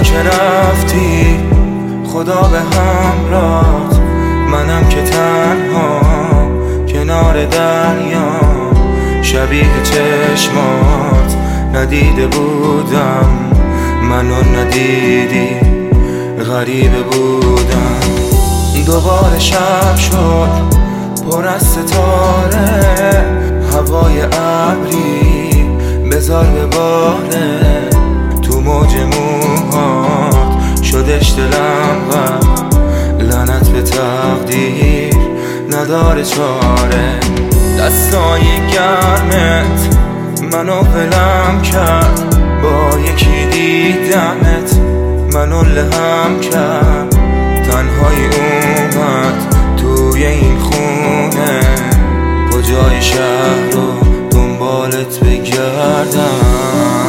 که رفتی خدا به همراهت، منم که تنها کنار دریا، شبیه چشمات ندیده بودم، منو ندیدی غریبه بودم. دوباره شب شد پر از ستاره، هوای ابری بذار بباره، تو موج موهات شدش دلم و لعنت به تقدیر نداره چاره. دستای گرمت منو ولم کرد، با یکی دیدنت منو لهم کرد، تنهایی اومد توی این خونه، کجای شهر رو دنبالت بگردم.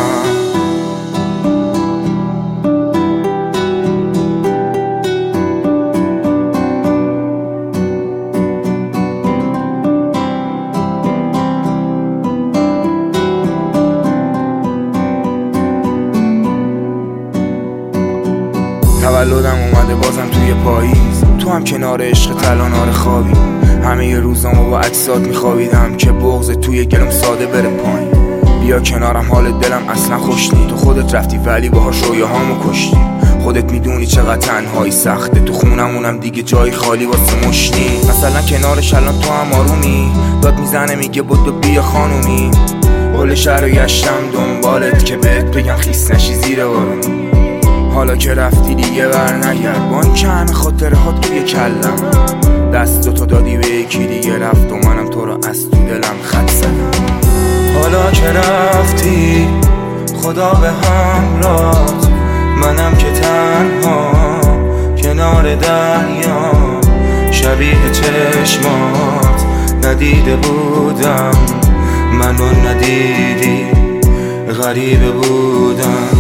تولدم اومده بازم توی پاییز، تو هم کنار عشق تلانار خوابی، همه ی روزامو با عکسات میخوابیدم که بغض توی گلم ساده بره پایین. بیا کنارم حال دلم اصلا خوش نی، تو خودت رفتی ولی باهاش رویاهامو کشتی، خودت میدونی چقدر تنهایی سخته، تو خونمونم دیگه جای خالی واسه مشتی. مثلا کنارش الان تو هم آرومی، داد میزنه میگه بدو بیا خانومی، کل شهر رو گشتم دنبالت که بهت بگم خیس نشی زیر بارون. حالا که رفتی دیگه بر نگرد، با این که همه خاطرهات توی کلم، دستتو دادی به یکی دیگه رفت و منم تو رو از تو دلم خط زدم. حالا که رفتی خدا به همراهت، منم که تنها کنار دریا، شبیه چشمات ندیده بودم، منو ندیدی غریبه بودم.